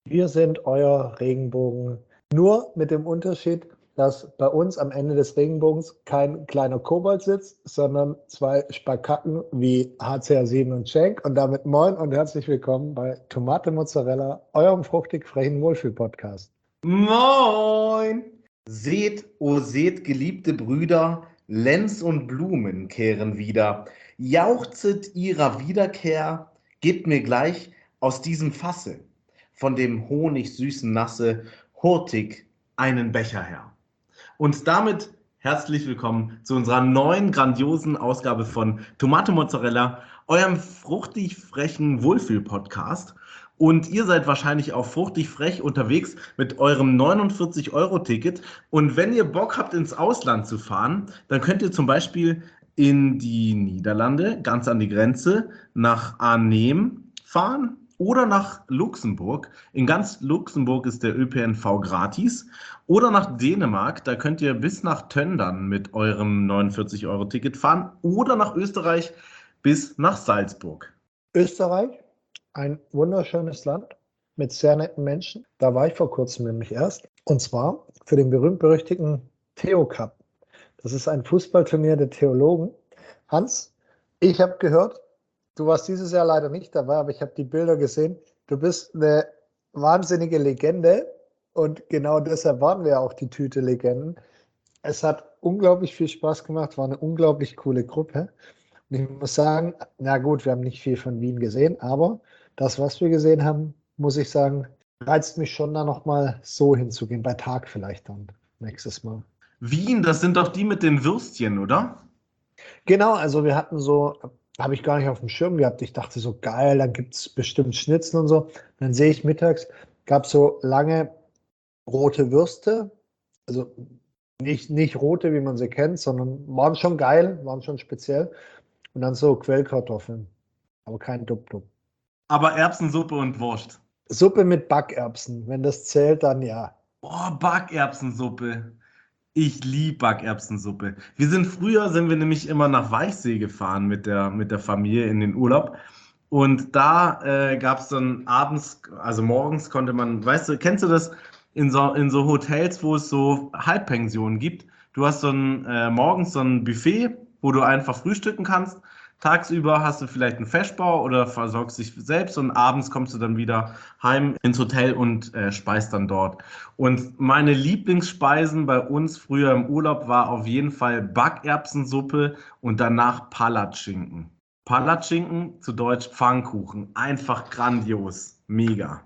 Wir sind euer Regenbogen. Nur mit dem Unterschied, dass bei uns am Ende des Regenbogens kein kleiner Kobold sitzt, sondern zwei Spakatten wie HCR7 und Cenk. Und damit moin und herzlich willkommen bei Tomate Mozzarella, eurem fruchtig frechen Wohlfühl-Podcast. Moin! Seht, o seht, geliebte Brüder, Lenz und Blumen kehren wieder. Jauchzet ihrer Wiederkehr, gebt mir gleich aus diesem Fasse, von dem honigsüßen Nasse, hurtig einen Becher her. Und damit herzlich willkommen zu unserer neuen grandiosen Ausgabe von Tomate Mozzarella, eurem fruchtig frechen Wohlfühl-Podcast. Und ihr seid wahrscheinlich auch fruchtig frech unterwegs mit eurem 49-Euro-Ticket. Und wenn ihr Bock habt, ins Ausland zu fahren, dann könnt ihr zum Beispiel in die Niederlande, ganz an die Grenze, nach Arnhem fahren oder nach Luxemburg. In ganz Luxemburg ist der ÖPNV gratis. Oder nach Dänemark, da könnt ihr bis nach Töndern mit eurem 49-Euro-Ticket fahren. Oder nach Österreich bis nach Salzburg. Österreich, ein wunderschönes Land mit sehr netten Menschen. Da war ich vor kurzem nämlich erst. Und zwar für den berühmt-berüchtigten Theo Cup. Das ist ein Fußballturnier der Theologen. Hans, ich habe gehört, du warst dieses Jahr leider nicht dabei, aber ich habe die Bilder gesehen. Du bist eine wahnsinnige Legende und genau deshalb waren wir auch die Tüte Legenden. Es hat unglaublich viel Spaß gemacht, war eine unglaublich coole Gruppe. Und ich muss sagen, na gut, wir haben nicht viel von Wien gesehen, aber das, was wir gesehen haben, muss ich sagen, reizt mich schon, da nochmal so hinzugehen, bei Tag vielleicht dann nächstes Mal. Wien, das sind doch die mit den Würstchen, oder? Genau, also wir hatten so, habe ich gar nicht auf dem Schirm gehabt. Ich dachte so, geil, dann gibt es bestimmt Schnitzel und so. Und dann sehe ich mittags, gab es so lange rote Würste, also nicht rote, wie man sie kennt, sondern waren schon geil, waren schon speziell. Und dann so Quellkartoffeln, aber kein Dub-Dub. Aber Erbsensuppe und Wurst. Suppe mit Backerbsen, wenn das zählt, dann ja. Oh, Backerbsensuppe. Ich liebe Backerbsensuppe. Früher sind wir nämlich immer nach Weichsee gefahren mit der Familie in den Urlaub. Und da gab es dann abends, also morgens konnte man, weißt du, kennst du das in so Hotels, wo es so Halbpensionen gibt? Du hast morgens so ein Buffet, wo du einfach frühstücken kannst. Tagsüber hast du vielleicht einen Feschbar oder versorgst dich selbst und abends kommst du dann wieder heim ins Hotel und speist dann dort. Und meine Lieblingsspeisen bei uns früher im Urlaub war auf jeden Fall Backerbsensuppe und danach Palatschinken. Palatschinken, zu Deutsch Pfannkuchen. Einfach grandios. Mega.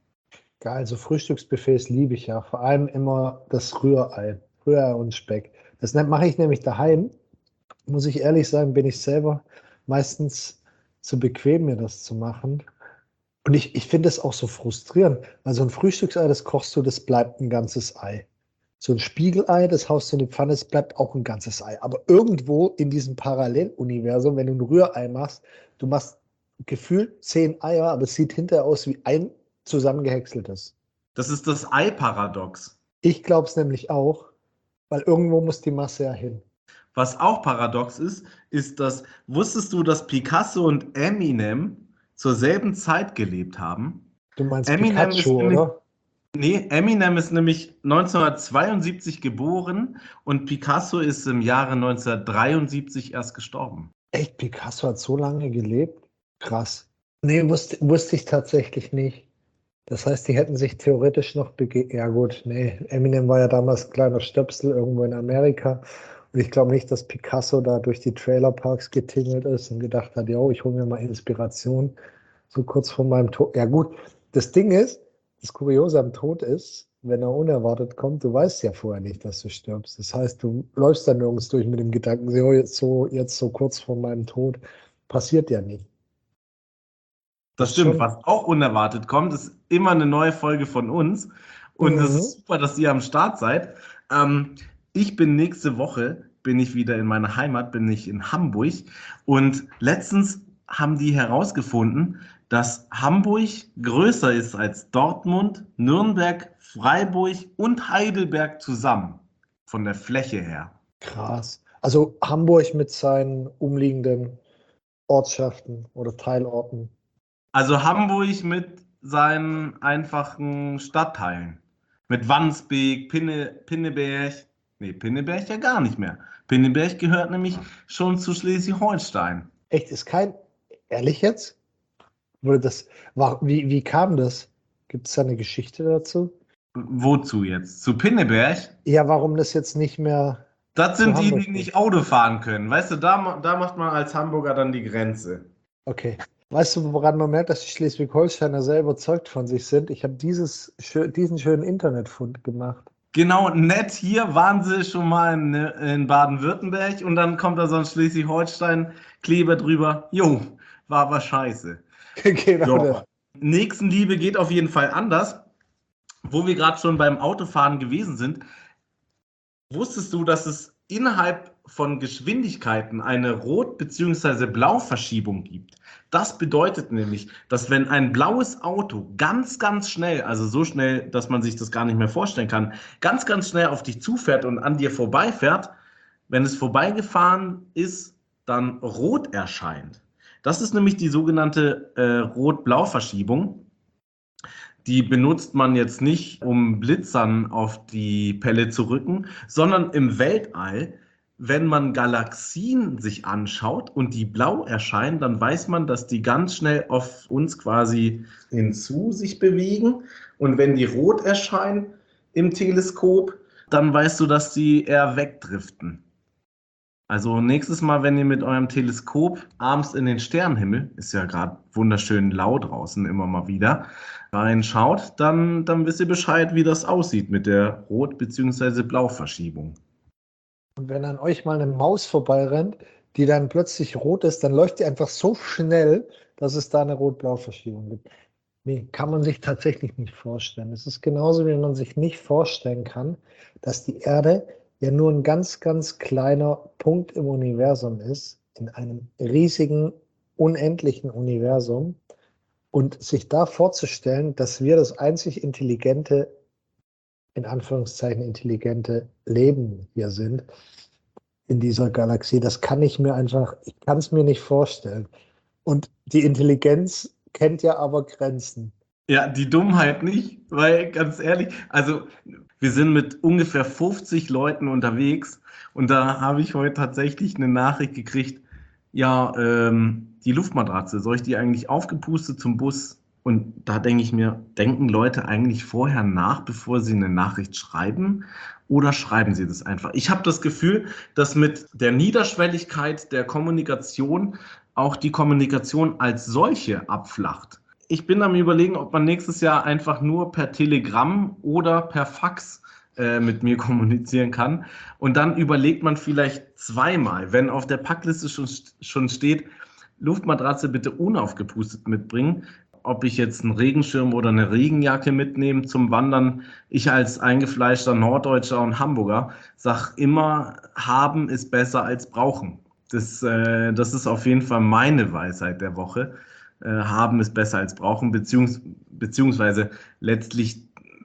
Geil, so Frühstücksbuffets liebe ich ja. Vor allem immer das Rührei. Rührei und Speck. Das mache ich nämlich daheim. Muss ich ehrlich sagen, bin ich selber meistens zu bequem, mir das zu machen. Und ich finde es auch so frustrierend, weil so ein Frühstücksei, das kochst du, das bleibt ein ganzes Ei. So ein Spiegelei, das haust du in die Pfanne, es bleibt auch ein ganzes Ei. Aber irgendwo in diesem Paralleluniversum, wenn du ein Rührei machst, du machst gefühlt 10 Eier, aber es sieht hinterher aus wie ein zusammengehäckseltes. Das ist das Ei-Paradox. Ich glaube es nämlich auch, weil irgendwo muss die Masse ja hin. Was auch paradox ist, wusstest du, dass Picasso und Eminem zur selben Zeit gelebt haben? Du meinst Eminem ist Pikachu, nämlich, oder? nee, Eminem ist nämlich 1972 geboren und Picasso ist im Jahre 1973 erst gestorben. Echt, Picasso hat so lange gelebt? Krass. Nee, wusste ich tatsächlich nicht. Das heißt, die hätten sich theoretisch noch ja gut, nee, Eminem war ja damals ein kleiner Stöpsel irgendwo in Amerika. Und ich glaube nicht, dass Picasso da durch die Trailerparks getingelt ist und gedacht hat, yo, ich hole mir mal Inspiration, so kurz vor meinem Tod. Ja gut, das Ding ist, das Kuriose am Tod ist, wenn er unerwartet kommt, du weißt ja vorher nicht, dass du stirbst. Das heißt, du läufst dann nirgends durch mit dem Gedanken, so jetzt so kurz vor meinem Tod, passiert ja nicht. Das Das ist stimmt. schon. Was auch unerwartet kommt, ist immer eine neue Folge von uns. Und es Mhm. ist super, dass ihr am Start seid. Ich bin nächste Woche, bin ich wieder in meiner Heimat, bin ich in Hamburg. Und letztens haben die herausgefunden, dass Hamburg größer ist als Dortmund, Nürnberg, Freiburg und Heidelberg zusammen. Von der Fläche her. Krass. Also Hamburg mit seinen umliegenden Ortschaften oder Teilorten. Also Hamburg mit seinen einfachen Stadtteilen. Mit Wandsbek, Pinneberg. Nee, Pinneberg ja gar nicht mehr. Pinneberg gehört nämlich schon zu Schleswig-Holstein. Echt, ist kein, ehrlich jetzt? Wie kam das? Gibt es da eine Geschichte dazu? Wozu jetzt? Zu Pinneberg? Ja, warum das jetzt nicht mehr Das zu sind die, Hamburg die geht? nicht Auto fahren können. Weißt du, da macht man als Hamburger dann die Grenze. Okay. Weißt du, woran man merkt, dass die Schleswig-Holsteiner sehr überzeugt von sich sind? Ich habe diesen schönen Internetfund gemacht. Genau, nett, hier waren sie schon mal in Baden-Württemberg und dann kommt da so ein Schleswig-Holstein-Kleber drüber. Jo, war aber scheiße. Genau Ja. das. Nächstenliebe geht auf jeden Fall anders. Wo wir gerade schon beim Autofahren gewesen sind, wusstest du, dass es innerhalb von Geschwindigkeiten eine Rot- bzw. Blauverschiebung gibt? Das bedeutet nämlich, dass wenn ein blaues Auto ganz, ganz schnell, also so schnell, dass man sich das gar nicht mehr vorstellen kann, ganz, ganz schnell auf dich zufährt und an dir vorbeifährt, wenn es vorbeigefahren ist, dann rot erscheint. Das ist nämlich die sogenannte Rot-Blau-Verschiebung. Die benutzt man jetzt nicht, um Blitzern auf die Pelle zu rücken, sondern im Weltall, wenn man Galaxien sich anschaut und die blau erscheinen, dann weiß man, dass die ganz schnell auf uns quasi hinzu sich bewegen. Und wenn die rot erscheinen im Teleskop, dann weißt du, dass die eher wegdriften. Also nächstes Mal, wenn ihr mit eurem Teleskop abends in den Sternenhimmel, ist ja gerade wunderschön lau draußen immer mal wieder, reinschaut, dann wisst ihr Bescheid, wie das aussieht mit der Rot- bzw. Blauverschiebung. Und wenn an euch mal eine Maus vorbeirennt, die dann plötzlich rot ist, dann läuft die einfach so schnell, dass es da eine Rot-Blau-Verschiebung gibt. Nee, kann man sich tatsächlich nicht vorstellen. Es ist genauso, wie man sich nicht vorstellen kann, dass die Erde ja nur ein ganz, ganz kleiner Punkt im Universum ist, in einem riesigen, unendlichen Universum. Und sich da vorzustellen, dass wir das einzig intelligente, in Anführungszeichen intelligente Leben hier sind, in dieser Galaxie, ich kann es mir nicht vorstellen. Und die Intelligenz kennt ja aber Grenzen. Ja, die Dummheit nicht, weil ganz ehrlich, also wir sind mit ungefähr 50 Leuten unterwegs und da habe ich heute tatsächlich eine Nachricht gekriegt, ja, die Luftmatratze, soll ich die eigentlich aufgepustet zum Bus? Und da denke ich mir, denken Leute eigentlich vorher nach, bevor sie eine Nachricht schreiben oder schreiben sie das einfach? Ich habe das Gefühl, dass mit der Niederschwelligkeit der Kommunikation auch die Kommunikation als solche abflacht. Ich bin am Überlegen, ob man nächstes Jahr einfach nur per Telegramm oder per Fax mit mir kommunizieren kann. Und dann überlegt man vielleicht zweimal, wenn auf der Packliste schon steht, Luftmatratze bitte unaufgepustet mitbringen, ob ich jetzt einen Regenschirm oder eine Regenjacke mitnehme zum Wandern. Ich als eingefleischter Norddeutscher und Hamburger sage immer, haben ist besser als brauchen. Das ist auf jeden Fall meine Weisheit der Woche. Haben ist besser als brauchen, beziehungsweise letztlich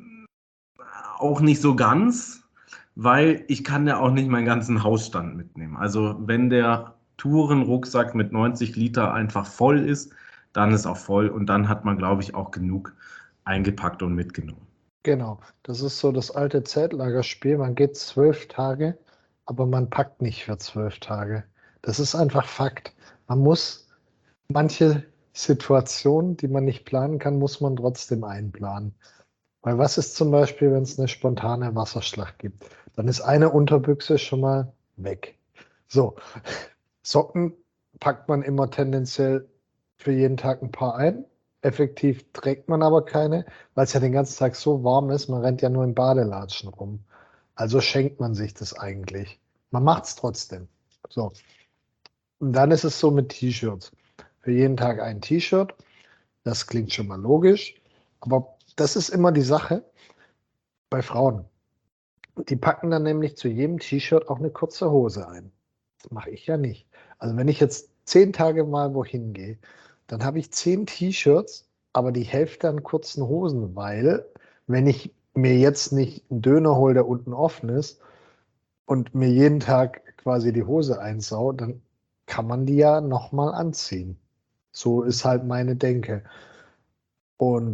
auch nicht so ganz, weil ich kann ja auch nicht meinen ganzen Hausstand mitnehmen. Also wenn der Tourenrucksack mit 90 Liter einfach voll ist, dann ist auch voll und dann hat man, glaube ich, auch genug eingepackt und mitgenommen. Genau, das ist so das alte Zeltlagerspiel. Man geht 12 Tage, aber man packt nicht für 12 Tage. Das ist einfach Fakt. Man muss manche Situationen, die man nicht planen kann, muss man trotzdem einplanen. Weil was ist zum Beispiel, wenn es eine spontane Wasserschlacht gibt? Dann ist eine Unterbüchse schon mal weg. So, Socken packt man immer tendenziell für jeden Tag ein paar ein. Effektiv trägt man aber keine, weil es ja den ganzen Tag so warm ist. Man rennt ja nur in Badelatschen rum. Also schenkt man sich das eigentlich. Man macht es trotzdem. So. Und dann ist es so mit T-Shirts. Für jeden Tag ein T-Shirt. Das klingt schon mal logisch. Aber das ist immer die Sache bei Frauen. Die packen dann nämlich zu jedem T-Shirt auch eine kurze Hose ein. Das mache ich ja nicht. Also wenn ich jetzt 10 Tage mal wohin gehe, dann habe ich 10 T-Shirts, aber die Hälfte an kurzen Hosen, weil wenn ich mir jetzt nicht einen Döner hole, der unten offen ist und mir jeden Tag quasi die Hose einsau, dann kann man die ja nochmal anziehen. So ist halt meine Denke. Und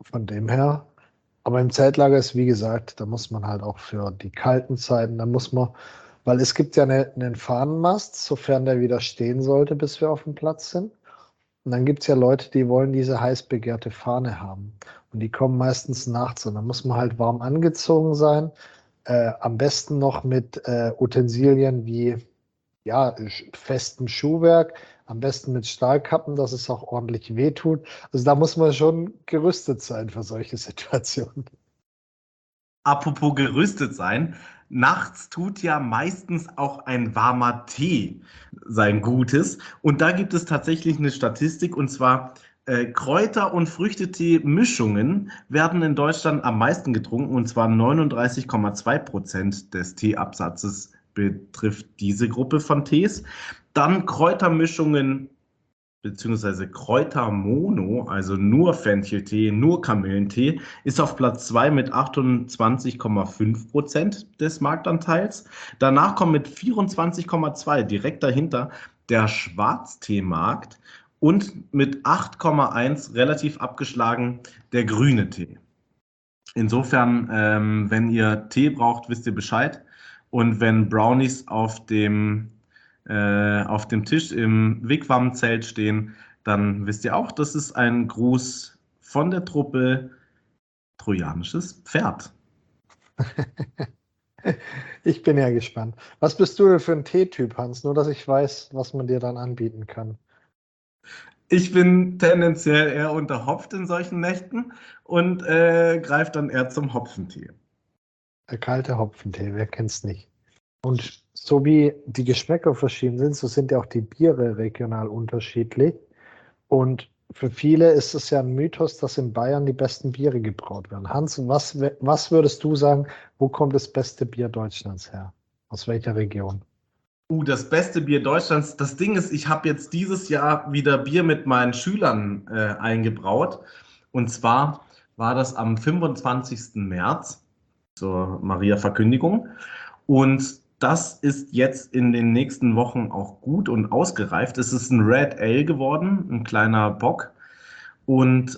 Von dem her. Aber im Zeltlager ist, wie gesagt, da muss man halt auch für die kalten Zeiten, da muss man, weil es gibt ja einen Fahnenmast, sofern der wieder stehen sollte, bis wir auf dem Platz sind. Und dann gibt es ja Leute, die wollen diese heiß begehrte Fahne haben. Und die kommen meistens nachts und dann muss man halt warm angezogen sein. Am besten noch mit Utensilien wie ja, festem Schuhwerk, am besten mit Stahlkappen, dass es auch ordentlich wehtut. Also da muss man schon gerüstet sein für solche Situationen. Apropos gerüstet sein, nachts tut ja meistens auch ein warmer Tee sein Gutes. Und da gibt es tatsächlich eine Statistik, und zwar Kräuter- und Früchtetee-Mischungen werden in Deutschland am meisten getrunken, und zwar 39,2% des Teeabsatzes betrifft diese Gruppe von Tees. Dann Kräutermischungen beziehungsweise Kräutermono, also nur Fencheltee, nur Kamillentee, ist auf Platz 2 mit 28,5% des Marktanteils. Danach kommt mit 24,2 direkt dahinter der Schwarzteemarkt und mit 8,1 relativ abgeschlagen der grüne Tee. Insofern, wenn ihr Tee braucht, wisst ihr Bescheid. Und wenn Brownies auf dem Tisch im Wigwam-Zelt stehen, dann wisst ihr auch, das ist ein Gruß von der Truppe Trojanisches Pferd. Ich bin ja gespannt. Was bist du denn für ein Teetyp, Hans? Nur, dass ich weiß, was man dir dann anbieten kann. Ich bin tendenziell eher unterhopft in solchen Nächten und greife dann eher zum Hopfentee. Der kalte Hopfentee, wer kennt's nicht? Und so wie die Geschmäcker verschieden sind, so sind ja auch die Biere regional unterschiedlich. Und für viele ist es ja ein Mythos, dass in Bayern die besten Biere gebraut werden. Hans, was würdest du sagen, wo kommt das beste Bier Deutschlands her? Aus welcher Region? Das beste Bier Deutschlands. Das Ding ist, ich habe jetzt dieses Jahr wieder Bier mit meinen Schülern eingebraut. Und zwar war das am 25. März zur Maria Verkündigung. Und das ist jetzt in den nächsten Wochen auch gut und ausgereift. Es ist ein Red Ale geworden, ein kleiner Bock. Und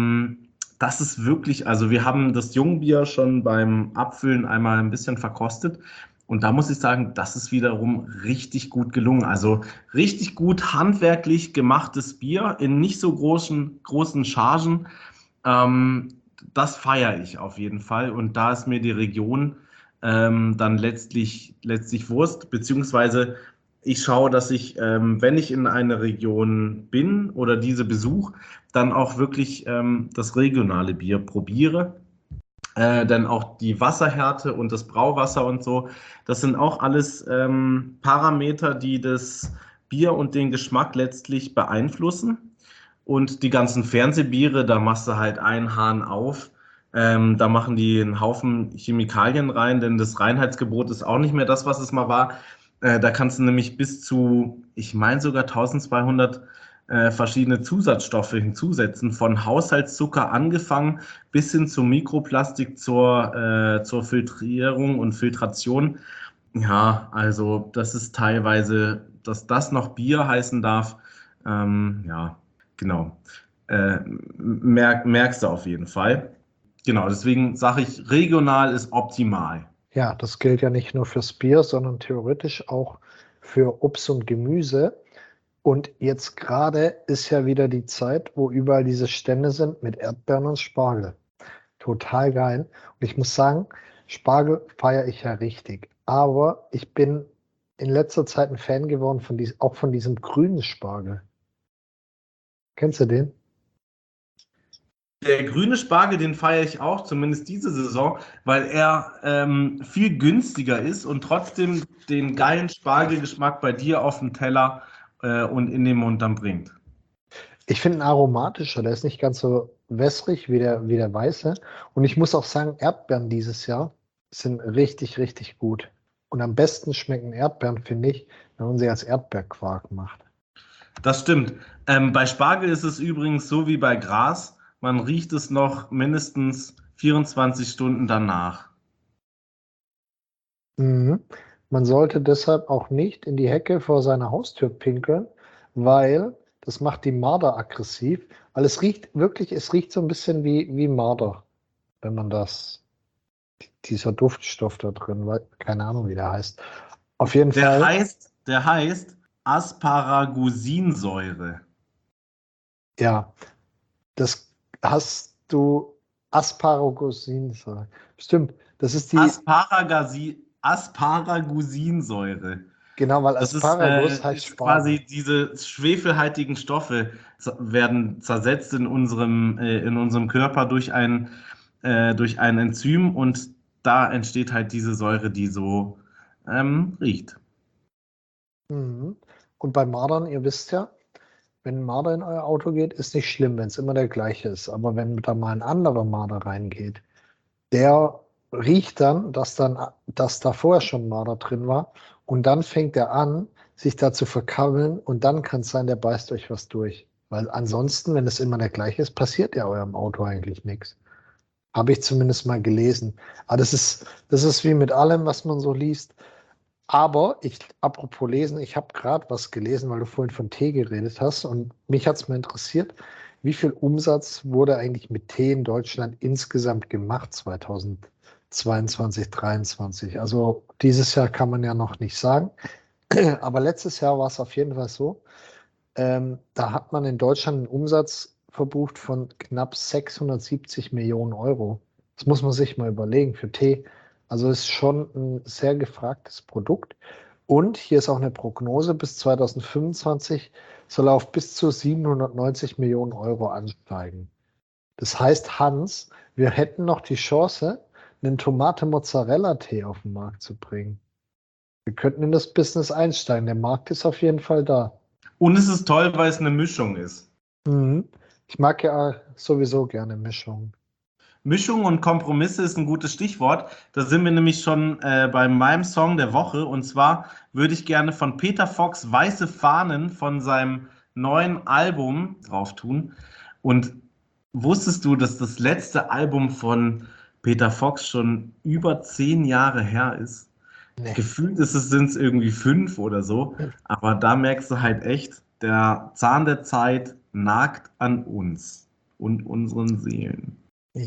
das ist wirklich, also wir haben das Jungbier schon beim Abfüllen einmal ein bisschen verkostet. Und da muss ich sagen, das ist wiederum richtig gut gelungen. Also richtig gut handwerklich gemachtes Bier in nicht so großen Chargen. Ähm, Das feiere ich auf jeden Fall. Und da ist mir die Region dann letztlich Wurst, beziehungsweise ich schaue, dass ich, wenn ich in einer Region bin oder diese besuche, dann auch wirklich das regionale Bier probiere. Denn auch die Wasserhärte und das Brauwasser und so, das sind auch alles Parameter, die das Bier und den Geschmack letztlich beeinflussen. Und die ganzen Fernsehbiere, da machst du halt einen Hahn auf. Da machen die einen Haufen Chemikalien rein, denn das Reinheitsgebot ist auch nicht mehr das, was es mal war. Da kannst du nämlich bis zu, ich meine sogar 1200 verschiedene Zusatzstoffe hinzusetzen, von Haushaltszucker angefangen bis hin zu Mikroplastik zur Filtrierung und Filtration. Ja, also das ist teilweise, dass das noch Bier heißen darf. Ja, genau. Merkst du auf jeden Fall. Genau, deswegen sage ich, regional ist optimal. Ja, das gilt ja nicht nur fürs Bier, sondern theoretisch auch für Obst und Gemüse. Und jetzt gerade ist ja wieder die Zeit, wo überall diese Stände sind mit Erdbeeren und Spargel. Total geil. Und ich muss sagen, Spargel feiere ich ja richtig. Aber ich bin in letzter Zeit ein Fan geworden von auch von diesem grünen Spargel. Kennst du den? Der grüne Spargel, den feiere ich auch, zumindest diese Saison, weil er viel günstiger ist und trotzdem den geilen Spargelgeschmack bei dir auf dem Teller und in den Mund dann bringt. Ich finde ihn aromatischer. Der ist nicht ganz so wässrig wie der weiße. Und ich muss auch sagen, Erdbeeren dieses Jahr sind richtig, richtig gut. Und am besten schmecken Erdbeeren, finde ich, wenn man sie als Erdbeerquark macht. Das stimmt. Bei Spargel ist es übrigens so wie bei Gras. Man riecht es noch mindestens 24 Stunden danach. Mhm. Man sollte deshalb auch nicht in die Hecke vor seiner Haustür pinkeln, weil das macht die Marder aggressiv, weil es riecht so ein bisschen wie Marder, wenn man dieser Duftstoff da drin, weil, keine Ahnung, wie der heißt. Auf jeden Fall, Der heißt Asparagusinsäure. ja, das hast du Asparagusin, stimmt, das ist Asparagusinsäure. genau, weil Das Asparagus heißt ist Spargel. quasi diese schwefelhaltigen Stoffe werden zersetzt in unserem Körper durch ein Enzym und da entsteht halt diese Säure, die so riecht. Mhm. Und bei Mardern, ihr wisst ja, wenn ein Marder in euer Auto geht, ist nicht schlimm, wenn es immer der gleiche ist. Aber wenn da mal ein anderer Marder reingeht, der riecht dass da vorher schon ein Marder drin war. Und dann fängt er an, sich da zu verkabbeln. Und dann kann es sein, der beißt euch was durch. Weil ansonsten, wenn es immer der gleiche ist, passiert ja eurem Auto eigentlich nichts. Habe ich zumindest mal gelesen. Aber das ist wie mit allem, was man so liest. Aber apropos lesen, ich habe gerade was gelesen, weil du vorhin von Tee geredet hast und mich hat es mal interessiert, wie viel Umsatz wurde eigentlich mit Tee in Deutschland insgesamt gemacht 2022, 2023? Also dieses Jahr kann man ja noch nicht sagen, aber letztes Jahr war es auf jeden Fall so. Da hat man in Deutschland einen Umsatz verbucht von knapp 670 Millionen Euro. Das muss man sich mal überlegen für Tee. Also ist schon ein sehr gefragtes Produkt. Und hier ist auch eine Prognose, bis 2025 soll er auf bis zu 790 Millionen Euro ansteigen. Das heißt, Hans, wir hätten noch die Chance, einen Tomate-Mozzarella-Tee auf den Markt zu bringen. Wir könnten in das Business einsteigen. Der Markt ist auf jeden Fall da. Und es ist toll, weil es eine Mischung ist. Mhm. Ich mag ja sowieso gerne Mischungen. Mischung und Kompromisse ist ein gutes Stichwort. Da sind wir nämlich schon bei meinem Song der Woche. Und zwar würde ich gerne von Peter Fox Weiße Fahnen von seinem neuen Album drauf tun. Und wusstest du, dass das letzte Album von Peter Fox schon über 10 Jahre her ist? Nee. Gefühlt sind es irgendwie 5 oder so. Aber da merkst du halt echt, der Zahn der Zeit nagt an uns und unseren Seelen.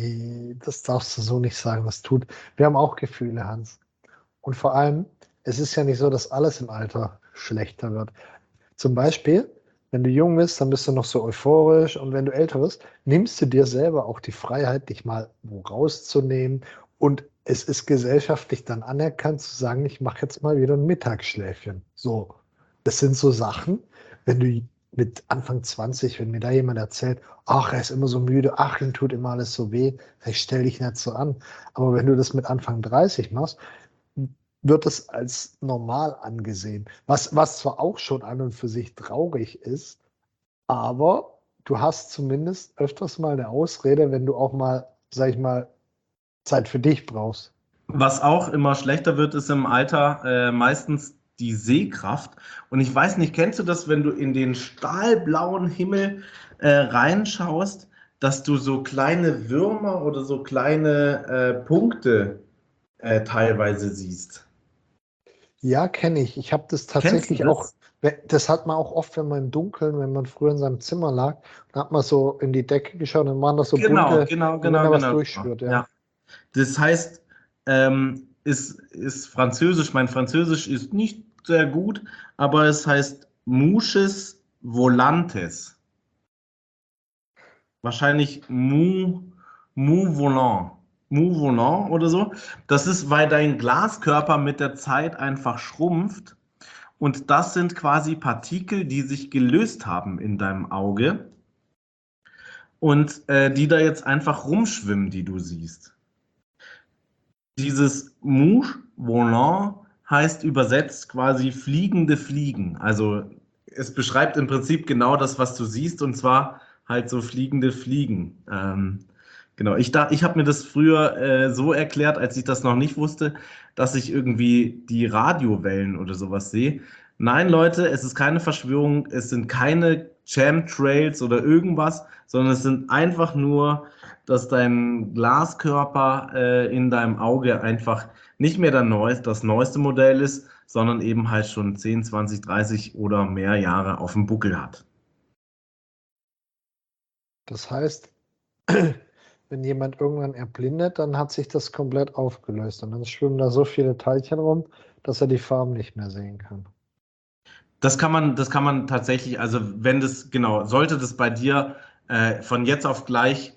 Das darfst du so nicht sagen. Das tut. Wir haben auch Gefühle, Hans. Und vor allem, es ist ja nicht so, dass alles im Alter schlechter wird. Zum Beispiel, wenn du jung bist, dann bist du noch so euphorisch und wenn du älter wirst, nimmst du dir selber auch die Freiheit, dich mal wo rauszunehmen und es ist gesellschaftlich dann anerkannt zu sagen, ich mache jetzt mal wieder ein Mittagsschläfchen. So, das sind so Sachen, wenn du mit Anfang 20, wenn mir da jemand erzählt, ach, er ist immer so müde, ach, ihm tut immer alles so weh, ich stell dich nicht so an. Aber wenn du das mit Anfang 30 machst, wird es als normal angesehen. Was zwar auch schon an und für sich traurig ist, aber du hast zumindest öfters mal eine Ausrede, wenn du auch mal, sag ich mal, Zeit für dich brauchst. Was auch immer schlechter wird, ist im Alter meistens die Sehkraft. Und ich weiß nicht, kennst du das, wenn du in den stahlblauen Himmel reinschaust, dass du so kleine Würmer oder so kleine Punkte teilweise siehst? Ja, kenne ich. Ich habe das Kennst du tatsächlich auch, das? das hat man auch oft, wenn man im Dunkeln, wenn man früher in seinem Zimmer lag, dann hat man so in die Decke geschaut und dann waren das so bunte, wie wenn da was Genau. durchschwirrt, ja. Ja. Das heißt, ist Französisch, mein Französisch ist nicht sehr gut, aber es heißt Mouches volantes. Wahrscheinlich Mou volant. Mou volant oder so. Das ist, weil dein Glaskörper mit der Zeit einfach schrumpft. Und das sind quasi Partikel, die sich gelöst haben in deinem Auge und die da jetzt einfach rumschwimmen, die du siehst. Dieses Mouche volant heißt übersetzt quasi fliegende Fliegen. Also es beschreibt im Prinzip genau das, was du siehst, und zwar halt so fliegende Fliegen. Genau, ich habe mir das früher so erklärt, als ich das noch nicht wusste, dass ich irgendwie die Radiowellen oder sowas sehe. Nein, Leute, es ist keine Verschwörung, es sind keine Chemtrails oder irgendwas, sondern es sind einfach nur, dass dein Glaskörper in deinem Auge einfach nicht mehr das neueste Modell ist, sondern eben halt schon 10, 20, 30 oder mehr Jahre auf dem Buckel hat. Das heißt, wenn jemand irgendwann erblindet, dann hat sich das komplett aufgelöst und dann schwimmen da so viele Teilchen rum, dass er die Farben nicht mehr sehen kann. Das kann man tatsächlich, also wenn das, genau, sollte das bei dir von jetzt auf gleich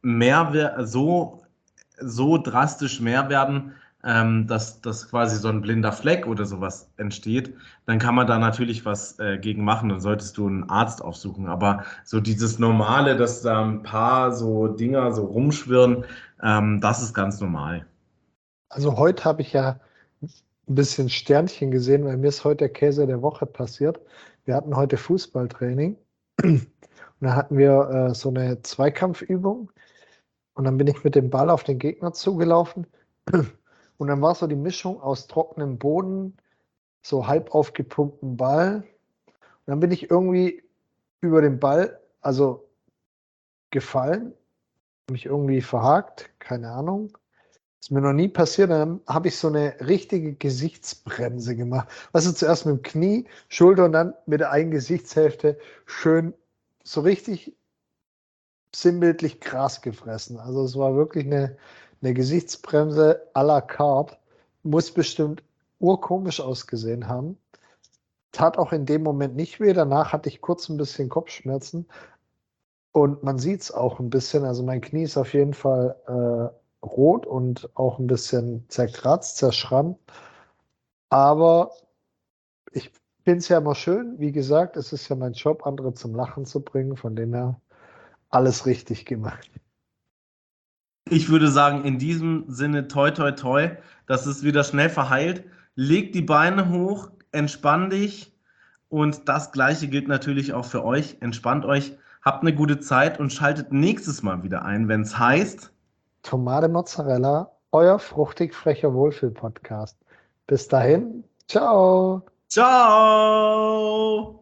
so drastisch mehr werden, dass quasi so ein blinder Fleck oder sowas entsteht, dann kann man da natürlich was gegen machen. Dann solltest du einen Arzt aufsuchen. Aber so dieses Normale, dass da ein paar so Dinger so rumschwirren, das ist ganz normal. Also heute habe ich ja ein bisschen Sternchen gesehen, weil mir ist heute der Käse der Woche passiert. Wir hatten heute Fußballtraining und da hatten wir so eine Zweikampfübung und dann bin ich mit dem Ball auf den Gegner zugelaufen und dann war so die Mischung aus trockenem Boden, so halb aufgepumpten Ball und dann bin ich irgendwie über den Ball, also gefallen, mich irgendwie verhakt, keine Ahnung. Ist mir noch nie passiert, dann habe ich so eine richtige Gesichtsbremse gemacht. Also zuerst mit dem Knie, Schulter und dann mit der einen Gesichtshälfte schön so richtig sinnbildlich Gras gefressen. Also es war wirklich eine Gesichtsbremse à la carte. Muss bestimmt urkomisch ausgesehen haben. Tat auch in dem Moment nicht weh. Danach hatte ich kurz ein bisschen Kopfschmerzen. Und man sieht es auch ein bisschen. Also mein Knie ist auf jeden Fall rot und auch ein bisschen zerkratzt, zerschrammt. Aber ich finde es ja immer schön. Wie gesagt, es ist ja mein Job, andere zum Lachen zu bringen. Von dem her alles richtig gemacht. Ich würde sagen, in diesem Sinne, toi, toi, toi, dass es wieder schnell verheilt. Leg die Beine hoch, entspann dich und das Gleiche gilt natürlich auch für euch. Entspannt euch, habt eine gute Zeit und schaltet nächstes Mal wieder ein, wenn es heißt, Tomate Mozzarella, euer fruchtig frecher Wohlfühl-Podcast. Bis dahin, ciao. ciao!